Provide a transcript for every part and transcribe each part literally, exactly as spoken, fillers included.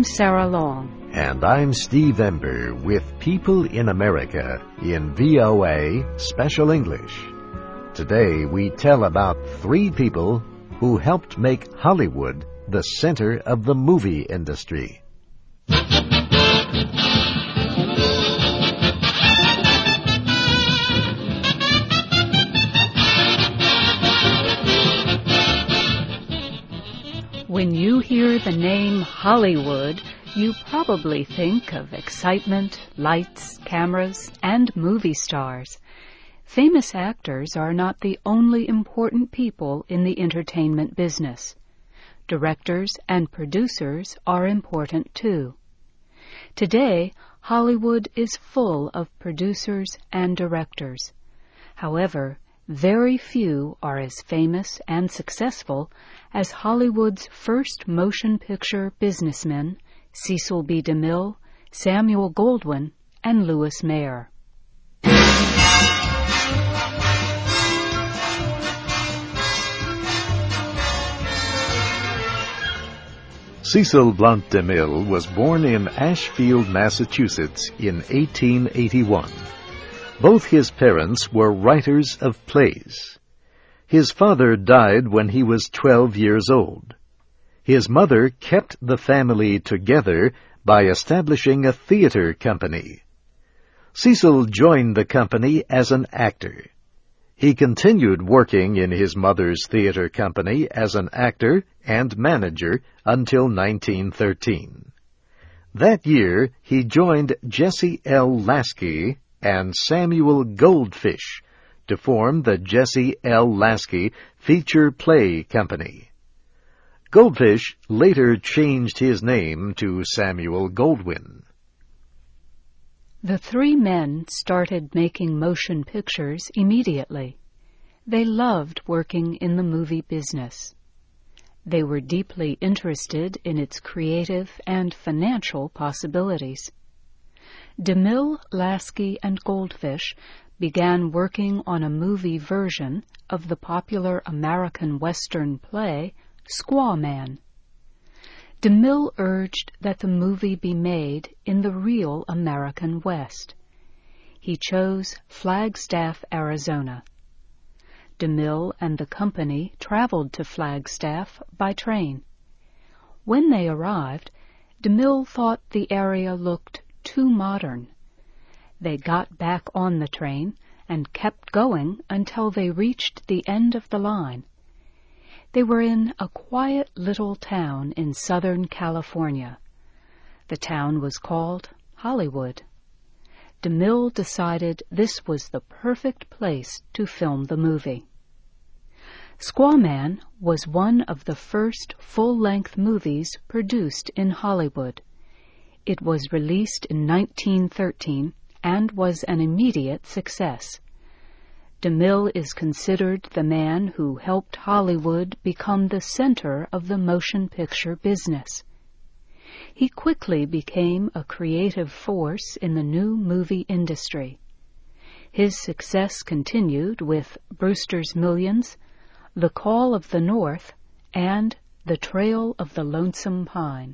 Sarah Long. And I'm Steve Ember with People in America in V O A Special English. Today we tell about three people who helped make Hollywood the center of the movie industry. When you hear the name Hollywood, you probably think of excitement, lights, cameras, and movie stars. Famous actors are not the only important people in the entertainment business. Directors and producers are important too. Today, Hollywood is full of producers and directors. However, very few are as famous and successful as Hollywood's first motion picture businessmen, Cecil B. DeMille, Samuel Goldwyn, and Louis Mayer. Cecil Blount DeMille was born in Ashfield, Massachusetts in eighteen eighty-one. Both his parents were writers of plays. His father died when he was twelve years old. His mother kept the family together by establishing a theater company. Cecil joined the company as an actor. He continued working in his mother's theater company as an actor and manager until nineteen thirteen. That year, he joined Jesse L. Lasky and Samuel Goldfish to form the Jesse L. Lasky Feature Play Company. Goldfish later changed his name to Samuel Goldwyn. The three men started making motion pictures immediately. They loved working in the movie business. They were deeply interested in its creative and financial possibilities. DeMille, Lasky, and Goldfish began working on a movie version of the popular American Western play, Squaw Man. DeMille urged that the movie be made in the real American West. He chose Flagstaff, Arizona. DeMille and the company traveled to Flagstaff by train. When they arrived, DeMille thought the area looked too modern. They got back on the train and kept going until they reached the end of the line. They were in a quiet little town in Southern California. The town was called Hollywood. DeMille decided this was the perfect place to film the movie. Squaw Man was one of the first full-length movies produced in Hollywood. It was released in nineteen thirteen and was an immediate success. DeMille is considered the man who helped Hollywood become the center of the motion picture business. He quickly became a creative force in the new movie industry. His success continued with Brewster's Millions, The Call of the North, and The Trail of the Lonesome Pine.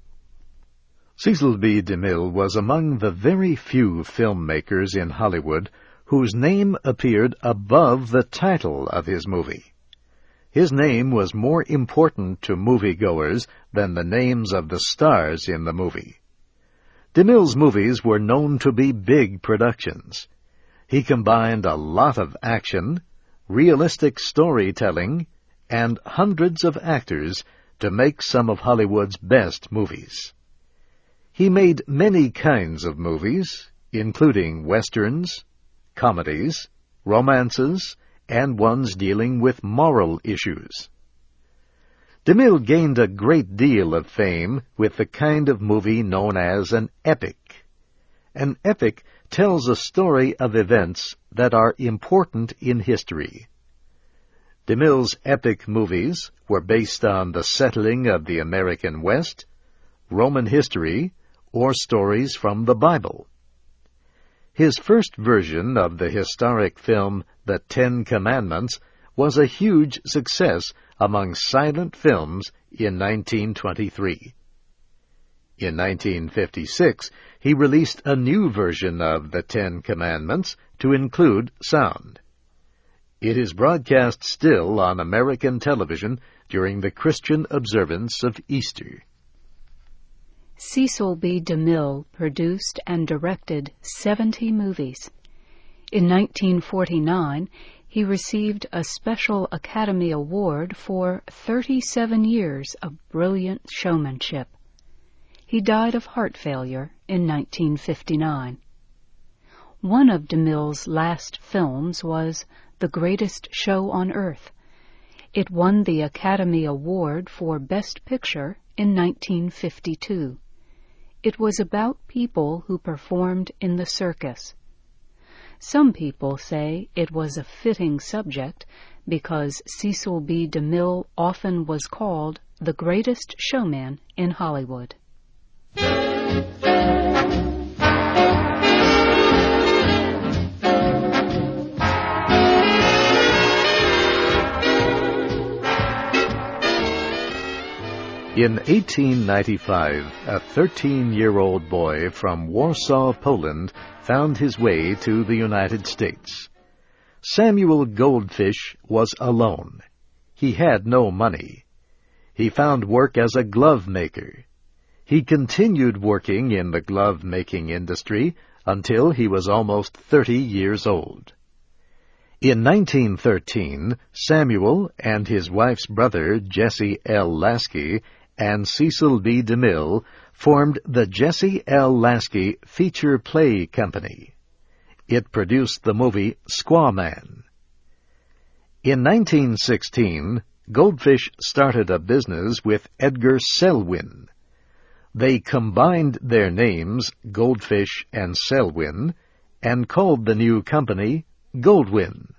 Cecil B. DeMille was among the very few filmmakers in Hollywood whose name appeared above the title of his movie. His name was more important to moviegoers than the names of the stars in the movie. DeMille's movies were known to be big productions. He combined a lot of action, realistic storytelling, and hundreds of actors to make some of Hollywood's best movies. He made many kinds of movies, including westerns, comedies, romances, and ones dealing with moral issues. DeMille gained a great deal of fame with the kind of movie known as an epic. An epic tells a story of events that are important in history. DeMille's epic movies were based on the settling of the American West, Roman history, or stories from the Bible. His first version of the historic film The Ten Commandments was a huge success among silent films in nineteen twenty-three. In nineteen fifty-six, he released a new version of the Ten Commandments to include sound. It is broadcast still on American television during the Christian observance of Easter. Cecil B. DeMille produced and directed seventy movies. In nineteen forty-nine, he received a Special Academy Award for thirty-seven years of brilliant showmanship. He died of heart failure in nineteen fifty-nine. One of DeMille's last films was The Greatest Show on Earth. It won the Academy Award for Best Picture in nineteen fifty-two. It was about people who performed in the circus. Some people say it was a fitting subject because Cecil B. DeMille often was called the greatest showman in Hollywood. In eighteen ninety-five, a thirteen-year-old boy from Warsaw, Poland, found his way to the United States. Samuel Goldfish was alone. He had no money. He found work as a glove maker. He continued working in the glove-making industry until he was almost thirty years old. In nineteen thirteen, Samuel and his wife's brother, Jesse L. Lasky, and Cecil B. DeMille formed the Jesse L. Lasky Feature Play Company. It produced the movie Squaw Man. In nineteen sixteen, Goldfish started a business with Edgar Selwyn. They combined their names, Goldfish and Selwyn, and called the new company Goldwyn.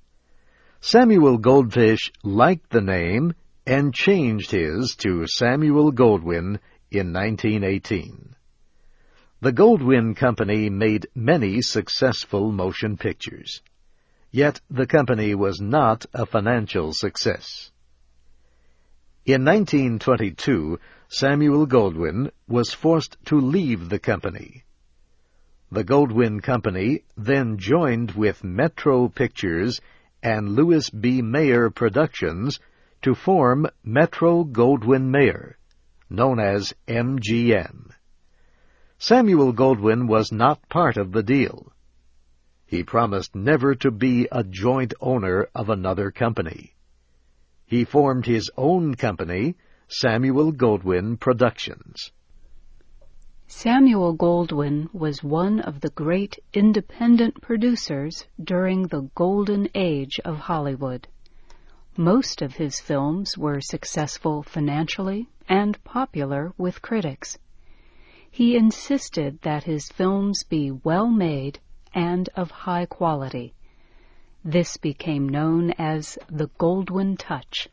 Samuel Goldfish liked the name and changed his to Samuel Goldwyn in nineteen eighteen. The Goldwyn Company made many successful motion pictures. Yet the company was not a financial success. In nineteen twenty-two, Samuel Goldwyn was forced to leave the company. The Goldwyn Company then joined with Metro Pictures and Louis B. Mayer Productions to form Metro-Goldwyn-Mayer, known as M G M. Samuel Goldwyn was not part of the deal. He promised never to be a joint owner of another company. He formed his own company, Samuel Goldwyn Productions. Samuel Goldwyn was one of the great independent producers during the golden age of Hollywood. Most of his films were successful financially and popular with critics. He insisted that his films be well-made and of high quality. This became known as the Goldwyn touch.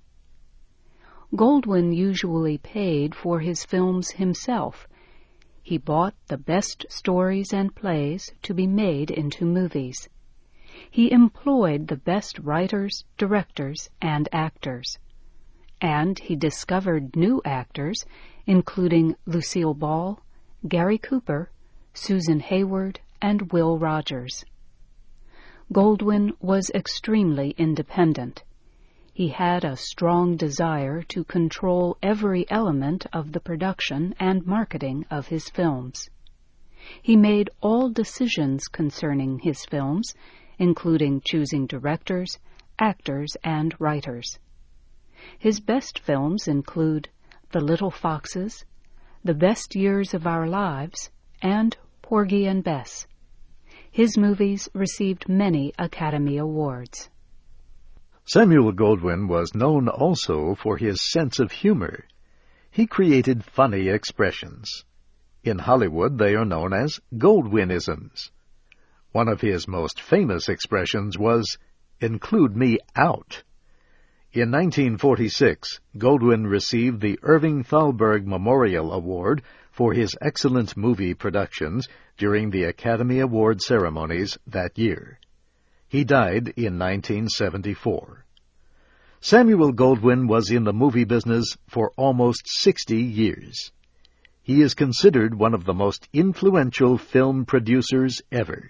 Goldwyn usually paid for his films himself. He bought the best stories and plays to be made into movies. He employed the best writers, directors, and actors. And he discovered new actors, including Lucille Ball, Gary Cooper, Susan Hayward, and Will Rogers. Goldwyn was extremely independent. He had a strong desire to control every element of the production and marketing of his films. He made all decisions concerning his films, including choosing directors, actors, and writers. His best films include The Little Foxes, The Best Years of Our Lives, and Porgy and Bess. His movies received many Academy Awards. Samuel Goldwyn was known also for his sense of humor. He created funny expressions. In Hollywood, they are known as Goldwynisms. One of his most famous expressions was, "Include me out." In nineteen forty-six, Goldwyn received the Irving Thalberg Memorial Award for his excellent movie productions during the Academy Award ceremonies that year. He died in nineteen seventy-four. Samuel Goldwyn was in the movie business for almost sixty years. He is considered one of the most influential film producers ever.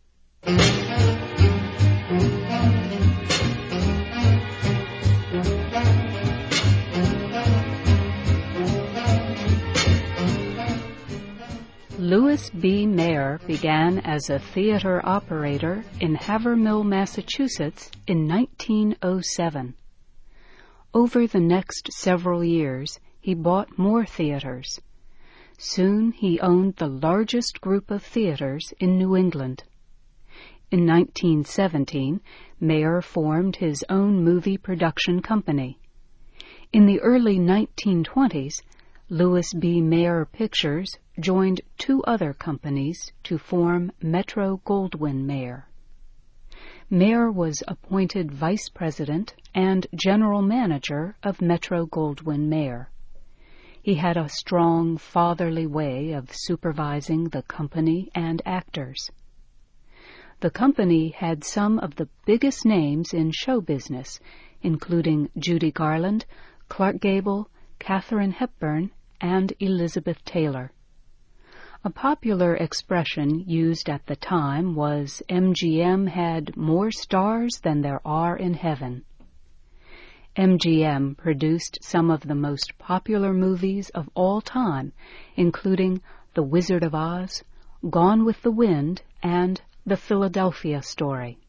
Louis B. Mayer began as a theater operator in Havermill, Massachusetts in nineteen oh seven. Over the next several years, he bought more theaters. Soon he owned the largest group of theaters in New England. In nineteen seventeen, Mayer formed his own movie production company. In the early nineteen twenties, Louis B. Mayer Pictures joined two other companies to form Metro-Goldwyn-Mayer. Mayer was appointed vice president and general manager of Metro-Goldwyn-Mayer. He had a strong fatherly way of supervising the company and actors. The company had some of the biggest names in show business, including Judy Garland, Clark Gable, Katharine Hepburn, and Elizabeth Taylor. A popular expression used at the time was M G M had more stars than there are in heaven. M G M produced some of the most popular movies of all time, including The Wizard of Oz, Gone with the Wind, and The Philadelphia Story.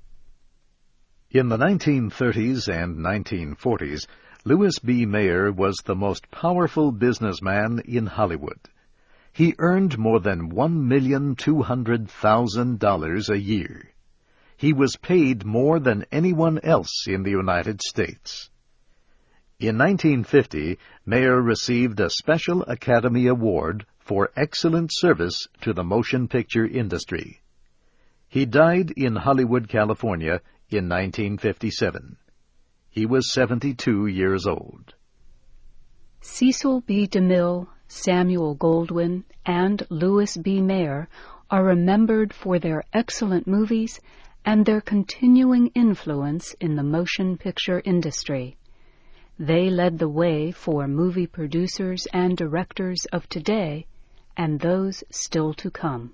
In the nineteen thirties and nineteen forties, Louis B. Mayer was the most powerful businessman in Hollywood. He earned more than one million two hundred thousand dollars a year. He was paid more than anyone else in the United States. In nineteen fifty, Mayer received a Special Academy Award for excellent service to the motion picture industry. He died in Hollywood, California, in nineteen fifty-seven. He was seventy-two years old. Cecil B. DeMille, Samuel Goldwyn, and Louis B. Mayer are remembered for their excellent movies and their continuing influence in the motion picture industry. They led the way for movie producers and directors of today and those still to come.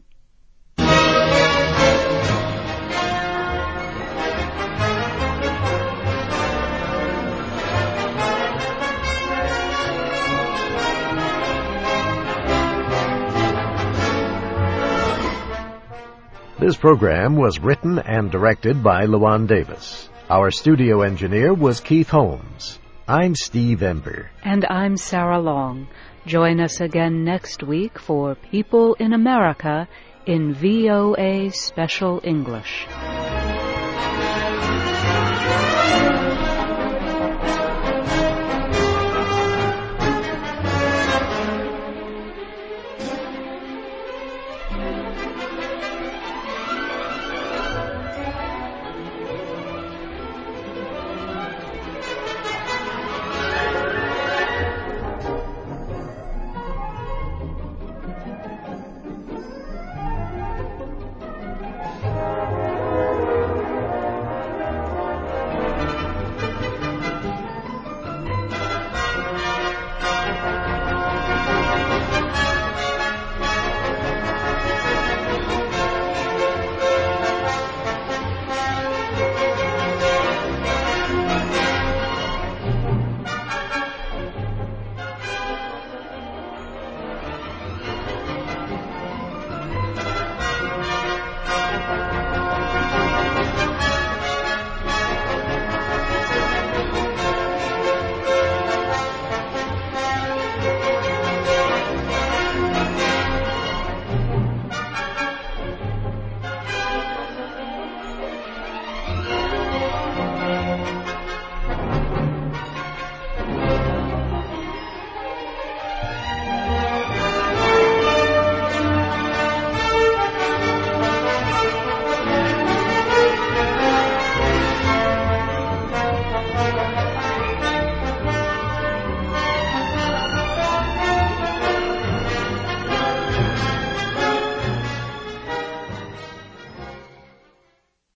This program was written and directed by Luan Davis. Our studio engineer was Keith Holmes. I'm Steve Ember. And I'm Sarah Long. Join us again next week for People in America in V O A Special English.